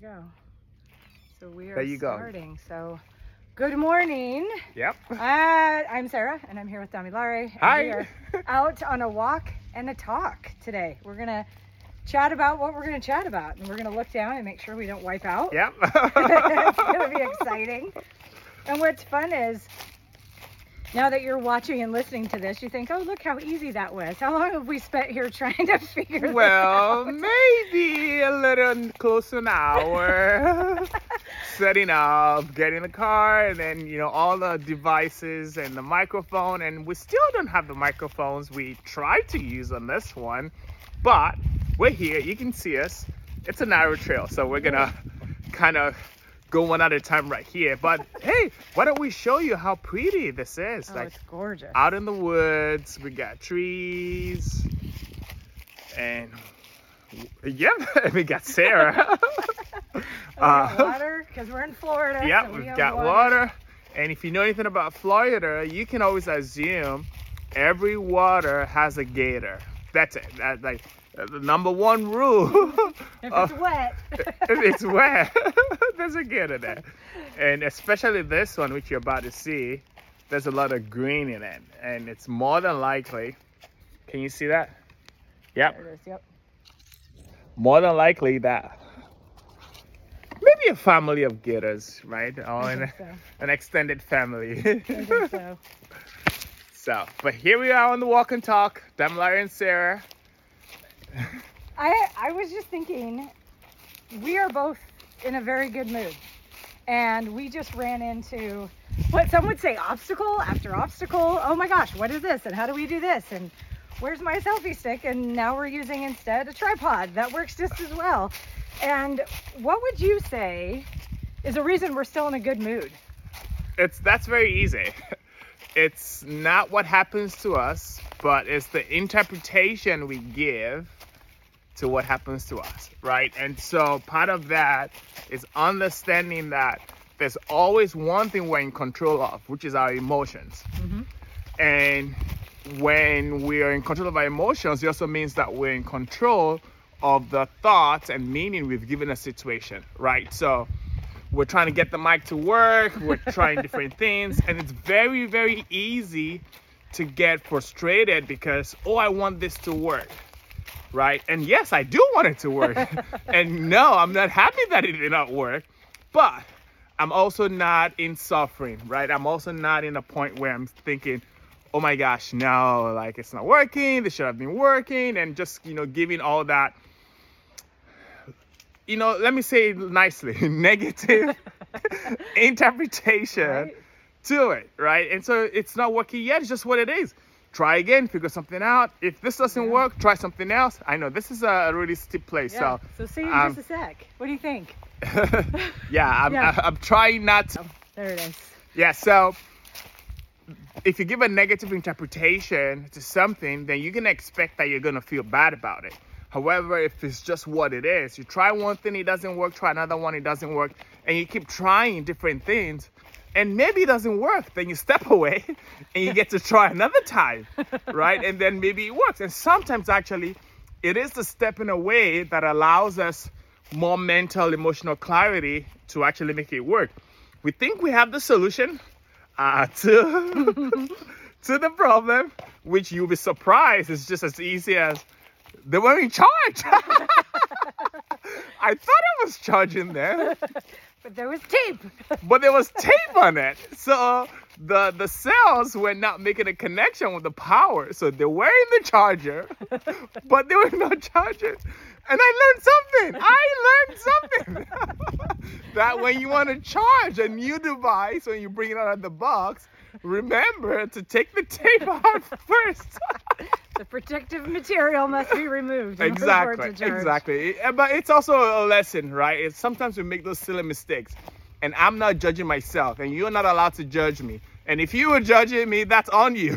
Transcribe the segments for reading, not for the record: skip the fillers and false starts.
go. So we are There you go. starting. So good morning. Yep. I'm Sarah and I'm here with Damilare. Hi. We are out on a walk and a talk today. We're going to chat about what we're going to chat about, and we're going to look down and make sure we don't wipe out. Yep. It's going to be exciting. And what's fun is, now that you're watching and listening to this, you think, oh, look how easy that was. How long have we spent here trying to figure this out? Maybe a little close to an hour. Setting up, getting the car, and then, all the devices and the microphone. And we still don't have the microphones we tried to use on this one. But we're here. You can see us. It's a narrow trail, so we're going to kind of go one at a time right here. But hey, why don't we show you how pretty this is? Oh, it's gorgeous. Out in the woods, we got trees, and we got Sarah. We got water, because we're in Florida. Yeah, so we've got water. And if you know anything about Florida, you can always assume every water has a gator. That's it. That's like the number one rule. If it's wet. If it's wet, there's a gator there. And especially this one, which you're about to see, there's a lot of green in it. And it's more than likely, can you see that? Yep. There it is, yep. More than likely that maybe a family of gators, right? Or an extended family. I think so. So, but here we are on the walk and talk, Damilare and Sarah. I was just thinking, we are both in a very good mood, and we just ran into what some would say obstacle after obstacle. Oh my gosh, what is this, and how do we do this, and where's my selfie stick? And now we're using instead a tripod that works just as well. And what would you say is a reason we're still in a good mood? That's very easy. It's not what happens to us, but it's the interpretation we give to what happens to us, right? And so part of that is understanding that there's always one thing we're in control of, which is our emotions. Mm-hmm. And when we are in control of our emotions, it also means that we're in control of the thoughts and meaning we've given a situation, right? So we're trying to get the mic to work, we're trying different things, and it's very, very easy to get frustrated because, oh, I want this to work, right? And yes, I do want it to work. And no, I'm not happy that it did not work, but I'm also not in suffering, right? I'm also not in a point where I'm thinking, oh my gosh, no, like it's not working, this should have been working, and just, giving all that, let me say it nicely, negative interpretation Right. to it, right? And so it's not working yet, it's just what it is. Try again, figure something out. If this doesn't work, try something else. I know this is a really steep place, Yeah. So see you in just a sec. What do you think? I'm trying not to. There it is. Yeah, so if you give a negative interpretation to something, then you're going to expect that you're going to feel bad about it. However, if it's just what it is, you try one thing, it doesn't work, try another one, it doesn't work, and you keep trying different things, and maybe it doesn't work, then you step away and you get to try another time, right? And then maybe it works. And sometimes actually, it is the stepping away that allows us more mental, emotional clarity to actually make it work. We think we have the solution to the problem, which you'll be surprised is just as easy as they were in charge. I thought I was charging them. But there was tape. But there was tape on it. So the cells were not making a connection with the power. So they were in the charger, but they were not charging. And I learned something. That when you want to charge a new device, when you bring it out of the box, remember to take the tape out first. The protective material must be removed. in order for it to charge. Exactly. But it's also a lesson, right? Sometimes we make those silly mistakes. And I'm not judging myself, and you're not allowed to judge me. And if you were judging me, that's on you.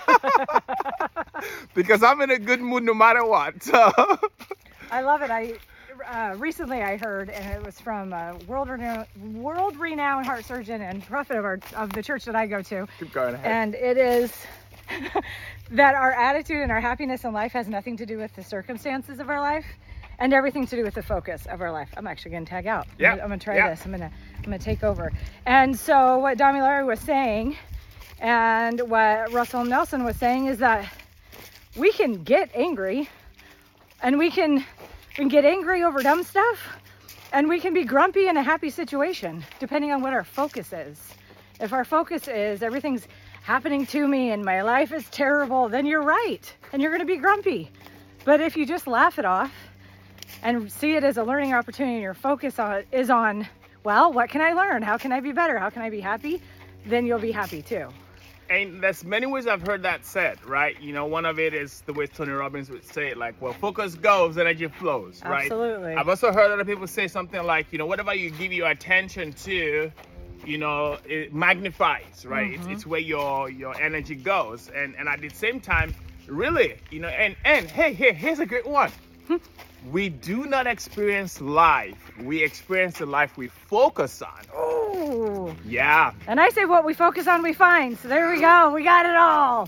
Because I'm in a good mood no matter what. So. I love it. Recently I heard, and it was from a world-renowned heart surgeon and prophet of the church that I go to. Keep going ahead. And it is that our attitude and our happiness in life has nothing to do with the circumstances of our life. and everything to do with the focus of our life. I'm actually going to tag out. Yeah. I'm going to try this. I'm going to take over. And so what Damilare was saying and what Russell Nelson was saying is that we can get angry, and we can get angry over dumb stuff, and we can be grumpy in a happy situation, depending on what our focus is. If our focus is everything's happening to me and my life is terrible, then you're right, and you're going to be grumpy. But if you just laugh it off and see it as a learning opportunity, and your focus is on, well, what can I learn? How can I be better? How can I be happy? Then you'll be happy too. And there's many ways I've heard that said, right? You know, one of it is the way Tony Robbins would say it, like, well, focus goes, energy flows, right? Absolutely. I've also heard other people say something like, you know, whatever you give your attention to, you know, it magnifies, right? It's where your energy goes. And at the same time, really, you know, and hey, here's a great one. We do not experience life. We experience the life we focus on. Oh. Yeah. And I say what we focus on, we find. So there we go. We got it all.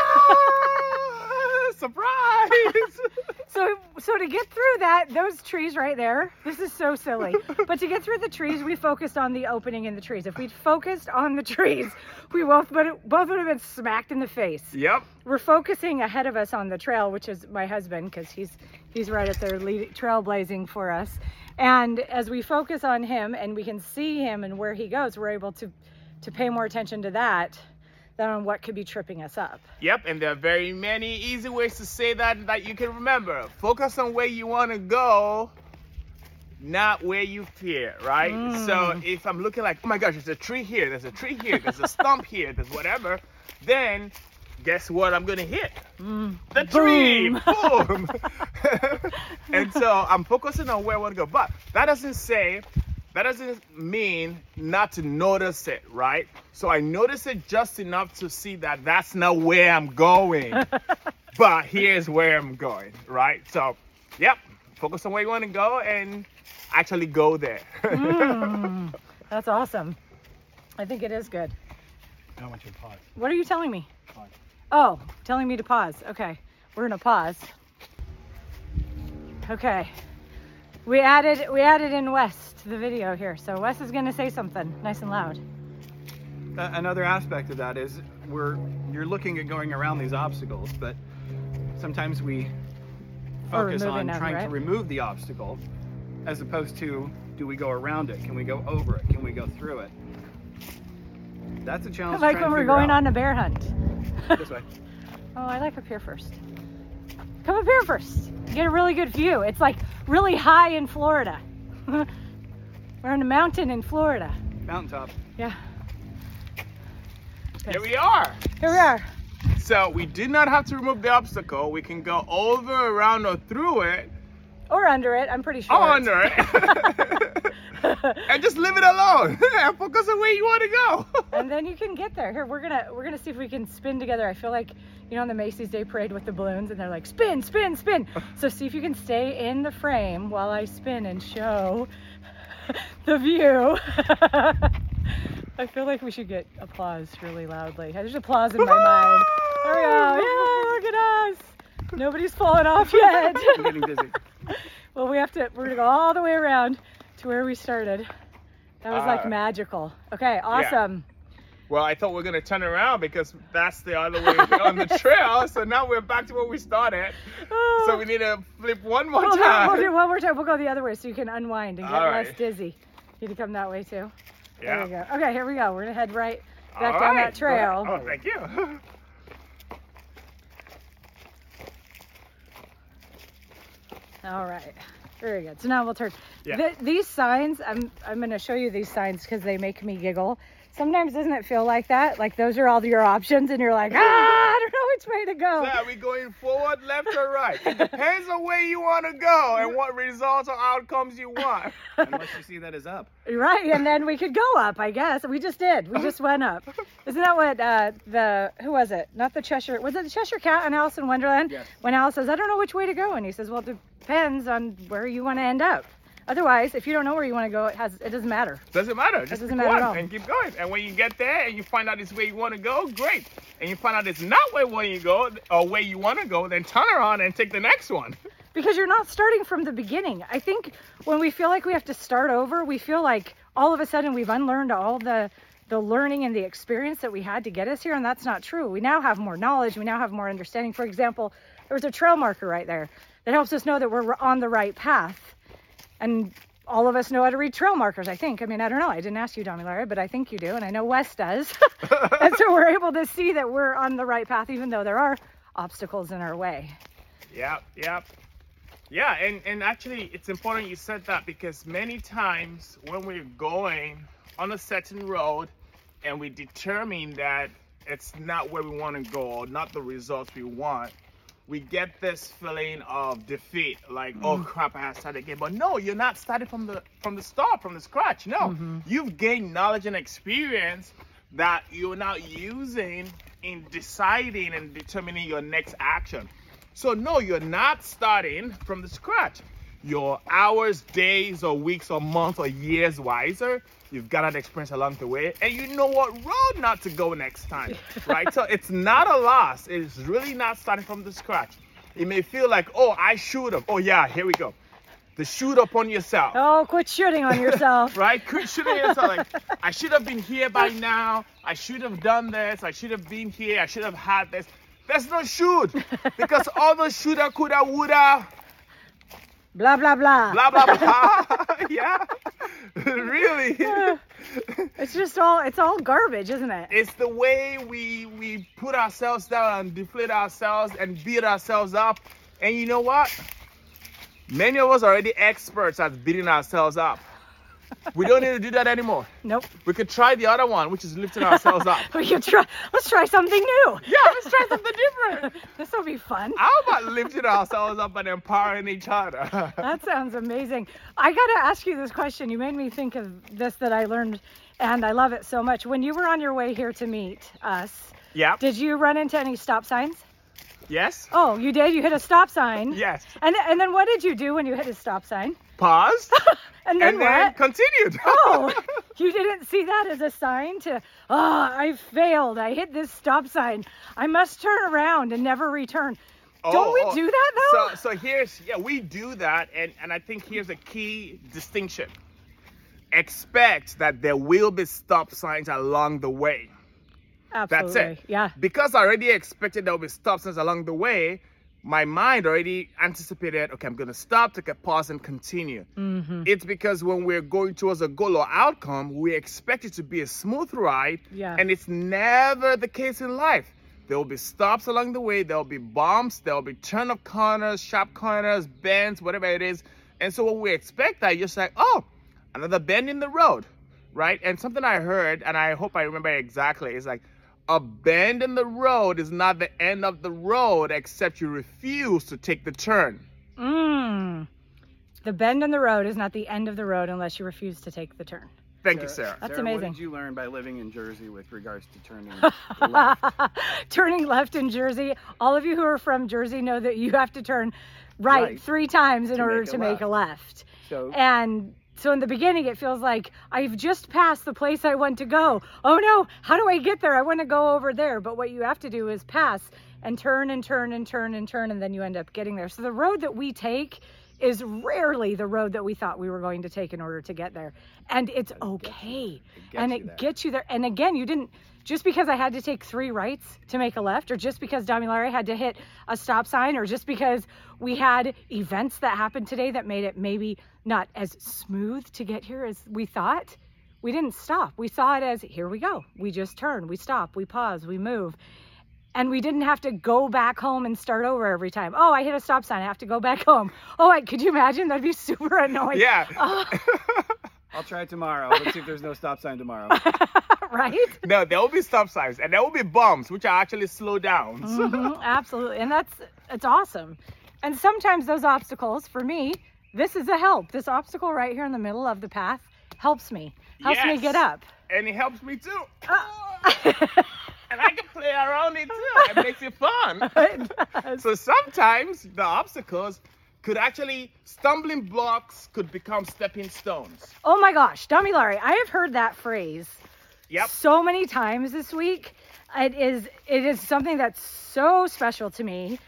Surprise! So to get through that, those trees right there, this is so silly. But to get through the trees, we focused on the opening in the trees. If we'd focused on the trees, we both would have been smacked in the face. Yep. We're focusing ahead of us on the trail, which is my husband, because he's right at there trailblazing for us. And as we focus on him and we can see him and where he goes, we're able to pay more attention to that than on what could be tripping us up. Yep, and there are very many easy ways to say that you can remember. Focus on where you want to go, not where you fear, right? So if I'm looking like, oh my gosh, there's a tree here, there's a tree here, there's a stump here, there's whatever, then guess what I'm gonna hit? The tree! Boom! And so I'm focusing on where I want to go. But that doesn't mean not to notice it, right? So I notice it just enough to see that that's not where I'm going. But here's where I'm going, right? So, yep, focus on where you want to go and actually go there. That's awesome. I think it is good. I want you to pause. What are you telling me? Pause. Oh, telling me to pause. Okay, we're gonna pause. Okay, we added in Wes to the video here, so Wes is gonna say something nice and loud. Another aspect of that is you're looking at going around these obstacles, but sometimes we focus on trying to remove the obstacle as opposed to, do we go around it? Can we go over it? Can we go through it? That's a challenge. Like when we're going on a bear hunt. This way. Oh, I like up here first. Come up here first. You get a really good view. It's like really high in Florida. We're on a mountain in Florida. Mountaintop. Yeah. Here we are. Here we are. So we did not have to remove the obstacle. We can go over, around, or through it. Or under it, I'm pretty sure. Or under it. And just leave it alone. And focus on where you want to go. And then you can get there. Here, we're gonna see if we can spin together. I feel like, you know, on the Macy's Day Parade with the balloons, and they're like, spin, spin, spin. So see if you can stay in the frame while I spin and show the view. I feel like we should get applause really loudly. There's applause in my mind. There we go. Yeah, look at us. Nobody's fallen off yet. I'm getting dizzy. Well, we're gonna go all the way around to where we started. That was like magical. Okay, awesome. Yeah. Well, I thought we were gonna turn around because that's the other way on the trail. So now we're back to where we started. So we need to flip one more time. We'll do one more time. We'll go the other way so you can unwind and get All less right. dizzy. You need to come that way too. Yeah. There we go. Okay, here we go. We're gonna head right back All down right. that trail. Oh, thank you. All right, very good. So now we'll turn. Yeah. These signs, I'm going to show you these signs because they make me giggle. Sometimes doesn't it feel like that? Like those are all your options and you're like, I don't know which way to go. So are we going forward, left, or right? It depends on where you want to go and what results or outcomes you want. Unless you see that as up. Right, and then we could go up, I guess. We just did. We just went up. Isn't that what who was it? Not the Cheshire, was it the Cheshire Cat on Alice in Wonderland? Yes. When Alice says, I don't know which way to go. And he says, well, it depends on where you want to end up. Otherwise, if you don't know where you want to go, it doesn't matter. Doesn't matter. Just doesn't pick matter one at all. and keep going. And when you get there and you find out it's where you want to go, great. And you find out it's not where you go or where you want to go, then turn around and take the next one. because you're not starting from the beginning. I think when we feel like we have to start over, we feel like all of a sudden we've unlearned all the learning and the experience that we had to get us here, and that's not true. We now have more knowledge, we now have more understanding. For example, there was a trail marker right there that helps us know that we're on the right path. And all of us know how to read trail markers, I think. I mean, I don't know. I didn't ask you, Damilare, but I think you do, and I know Wes does. And so we're able to see that we're on the right path, even though there are obstacles in our way. Yep. Yeah, and actually it's important you said that, because many times when we're going on a certain road and we determine that it's not where we want to go or not the results we want, we get this feeling of defeat, like, oh crap, I have to start again. But no, you're not starting from the start, from the scratch. No, you've gained knowledge and experience that you're now using in deciding and determining your next action. So no, you're not starting from the scratch. You're hours, days, or weeks, or months, or years wiser. You've got that experience along the way, and you know what road not to go next time, right? So it's not a loss. It's really not starting from the scratch. It may feel like, oh, I should have. Oh yeah, here we go. The shoot up on yourself. Oh, quit shooting on yourself. Right? Quit shooting yourself. Like, I should have been here by now. I should have done this. I should have been here. I should have had this. There's no should, because all the shoulda, coulda, woulda, blah, blah, blah. blah, blah, blah. Yeah. Really. It's all garbage, isn't it? It's the way we put ourselves down and deflate ourselves and beat ourselves up. And you know what? Many of us are already experts at beating ourselves up. We don't need to do that anymore. Nope. We could try the other one, which is lifting ourselves up. Let's try something new. Yeah, let's try something different. This will be fun. How about lifting ourselves up and empowering each other? That sounds amazing. I got to ask you this question. You made me think of this that I learned, and I love it so much. When you were on your way here to meet us, Yeah. did you run into any stop signs? Yes. Oh, you did? You hit a stop sign? Yes. And then what did you do when you hit a stop sign? Paused. And then what? Continued. Oh, you didn't see that as a sign to, I failed. I hit this stop sign. I must turn around and never return. Don't we do that though? So we do that, and I think here's a key distinction. Expect that there will be stop signs along the way. Absolutely. That's it. Yeah. Because I already expected there will be stop signs along the way, my mind already anticipated, okay, I'm going to stop, take a pause, and continue. Mm-hmm. It's because when we're going towards a goal or outcome, we expect it to be a smooth ride, and it's never the case in life. There will be stops along the way, there will be bumps, there will be turn of corners, sharp corners, bends, whatever it is. And so when we expect that, you're just like, oh, another bend in the road, right? And something I heard, and I hope I remember exactly, is like, a bend in the road is not the end of the road, except you refuse to take the turn. The bend in the road is not the end of the road unless you refuse to take the turn. Thank you, Sarah. That's Sarah, amazing. What did you learn by living in Jersey with regards to turning left? Turning left in Jersey. All of you who are from Jersey know that you have to turn right 3 times in order to make a left. So in the beginning, it feels like I've just passed the place I want to go. Oh no, how do I get there? I want to go over there. But what you have to do is pass and turn and turn and turn and turn, and then you end up getting there. So the road that we take is rarely the road that we thought we were going to take in order to get there. And it's okay. It gets you there. And again, you didn't, just because I had to take 3 rights to make a left, or just because Damilare had to hit a stop sign, or just because we had events that happened today that made it maybe not as smooth to get here as we thought, we didn't stop. We saw it as, here we go. We just turn, we stop, we pause, we move. And we didn't have to go back home and start over every time. Oh, I hit a stop sign, I have to go back home. Oh, could you imagine? That'd be super annoying. Yeah. I'll try tomorrow. Let's see if there's no stop sign tomorrow. Right? No, there will be stop signs, and there will be bumps, which are actually slow downs. Absolutely. And it's awesome. And sometimes those obstacles, for me, this is a help. This obstacle right here in the middle of the path helps me me get up. And it helps me too. And I can play around it too. It makes it fun. So sometimes the obstacles could actually, stumbling blocks could become stepping stones. Oh my gosh, Damilare, I have heard that phrase so many times this week. It is something that's so special to me,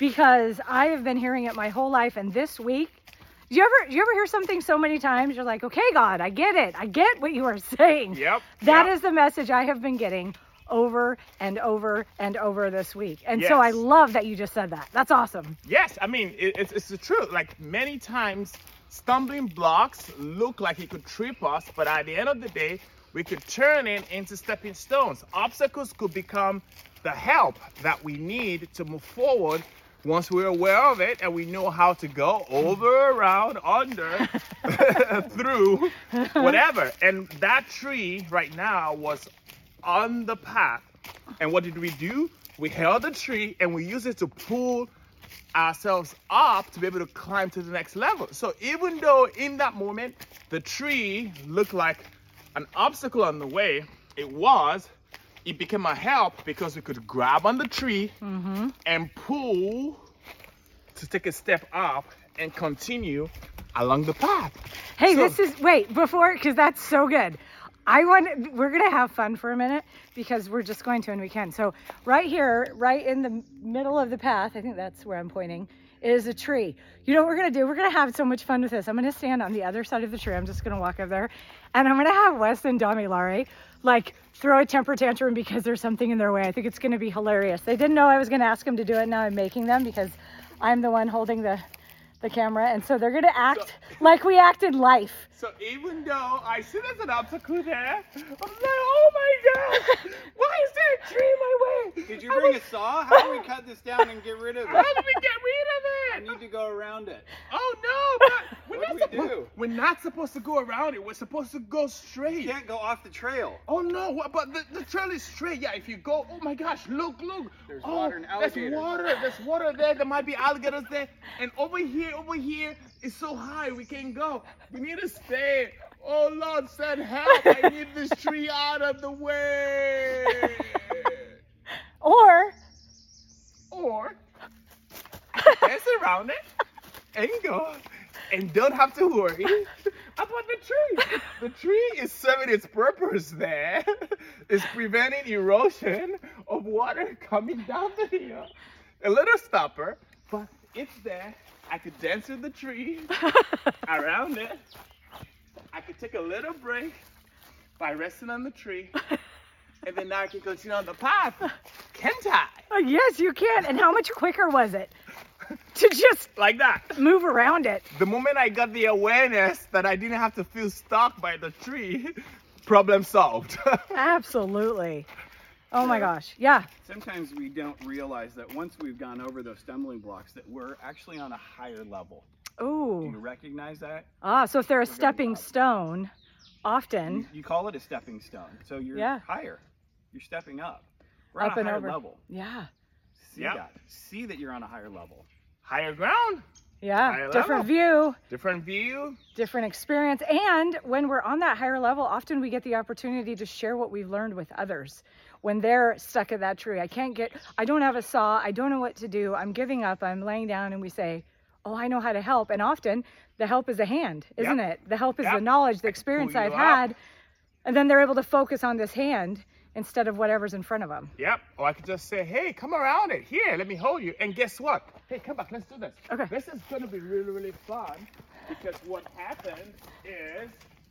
because I have been hearing it my whole life. And this week, do you ever hear something so many times? You're like, okay, God, I get it. I get what you are saying. Yep. That is the message I have been getting over and over and over this week. And so I love that you just said that. That's awesome. Yes, I mean, it's the truth. Like many times, stumbling blocks look like it could trip us, but at the end of the day, we could turn it into stepping stones. Obstacles could become the help that we need to move forward once we're aware of it and we know how to go over, around, under, through, whatever. And that tree right now was on the path. And what did we do? We held the tree and we used it to pull ourselves up to be able to climb to the next level. So even though in that moment the tree looked like an obstacle on the way, it became a help because we could grab on the tree and pull to take a step up and continue along the path. Hey, because that's so good. We're going to have fun for a minute because we're just going to and we can. So right here, right in the middle of the path, I think that's where I'm pointing, is a tree. You know what we're going to do? We're going to have so much fun with this. I'm going to stand on the other side of the tree. I'm just going to walk up there and I'm going to have Wes and Damilare like throw a temper tantrum because there's something in their way. I think it's going to be hilarious. They didn't know I was going to ask them to do it. Now I'm making them because I'm the one holding the camera, and so they're going to act like we act in life. So even though I see there's an obstacle there, I'm like, oh my God, why is there a tree in my way? Did you bring a saw? How do we cut this down and get rid of it? How do we get rid of I need to go around it. Oh no, but we're not supposed to go around it. We're supposed to go straight. You can't go off the trail. Oh no, but the trail is straight. Yeah, if you go, oh my gosh, look. There's water and alligators. There's water there. There might be alligators there. And over here is so high we can't go. We need to stay. Oh Lord, send help. I need this tree out of the way. Or dance around it and go and don't have to worry about the tree. The tree is serving its purpose there. It's preventing erosion of water coming down the hill. A little stopper, but it's there. I could dance with the tree around it. I could take a little break by resting on the tree. And then now I can continue on the path. Can't I? Yes, you can. And how much quicker was it to just like that move around it? The moment I got the awareness that I didn't have to feel stuck by the tree, problem solved. Absolutely. Oh my gosh. Yeah. Sometimes we don't realize that once we've gone over those stumbling blocks that we're actually on a higher level. Oh. Do you recognize that? So if they're a stepping stone, often you call it a stepping stone. So you're higher. You're stepping up. We're up on a higher and over. level. Yeah. See that you're on a higher level. Higher ground. Yeah. Higher different level. view. Different view. Different experience. And when we're on that higher level, often we get the opportunity to share what we've learned with others. When they're stuck at that tree, I don't have a saw. I don't know what to do. I'm giving up. I'm laying down, and we say, oh, I know how to help. And often the help is a hand, isn't it? The help is the knowledge, the experience I've had. And then they're able to focus on this hand instead of whatever's in front of them. Yep. Or I could just say, hey, come around it. Here, let me hold you. And guess what? Hey, come back. Let's do this. Okay. This is going to be really, really fun because what happens is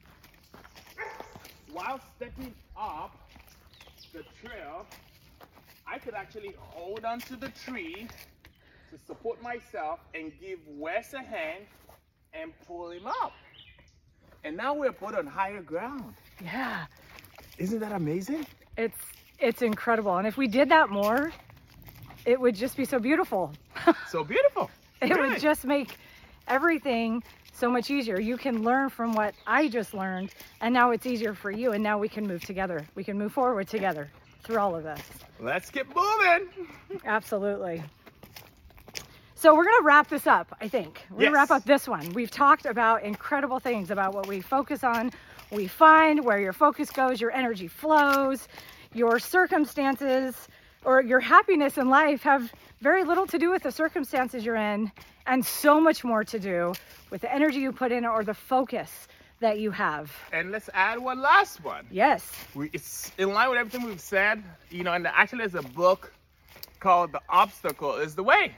while stepping up the trail, I could actually hold onto the tree to support myself and give Wes a hand and pull him up. And now we're both on higher ground. Yeah. Isn't that amazing? It's incredible. And if we did that more, it would just be so beautiful. So beautiful. It would just make everything so much easier. You can learn from what I just learned, and now it's easier for you, and now we can move together. We can move forward together through all of this. Let's get moving. Absolutely. So we're going to wrap this up, I think. We're going to wrap up this one. We've talked about incredible things about what we focus on, we find, where your focus goes, your energy flows, your circumstances, or your happiness in life have very little to do with the circumstances you're in, and so much more to do with the energy you put in or the focus that you have. And let's add one last one. Yes. It's in line with everything we've said, and actually there's a book called The Obstacle is the Way.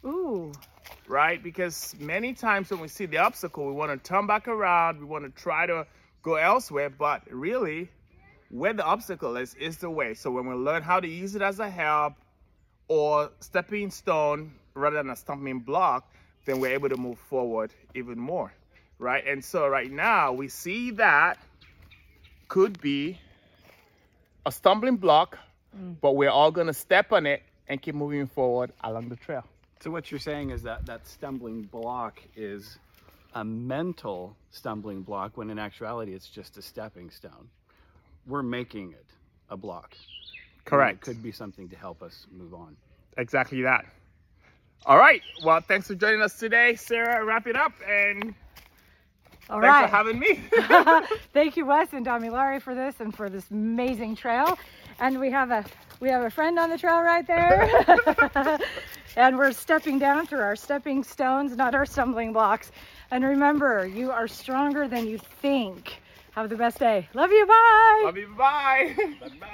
Ooh. Right? Because many times when we see the obstacle, we want to turn back around, we want to try to go elsewhere, but really, where the obstacle is the way. So when we learn how to use it as a help or stepping stone rather than a stumbling block, then we're able to move forward even more, right? And so right now, we see that could be a stumbling block, but we're all going to step on it and keep moving forward along the trail. So what you're saying is that that stumbling block is a mental stumbling block, when in actuality it's just a stepping stone. We're making it a block. Correct. It could be something to help us move on. Exactly that. All right. Well, thanks for joining us today, Sarah. Wrap it up, and All thanks right. for having me. Thank you, Wes and Damilare, for this and for this amazing trail. And we have a friend on the trail right there. And we're stepping down through our stepping stones, not our stumbling blocks. And remember, you are stronger than you think. Have the best day. Love you. Bye. Love you. Bye. Bye.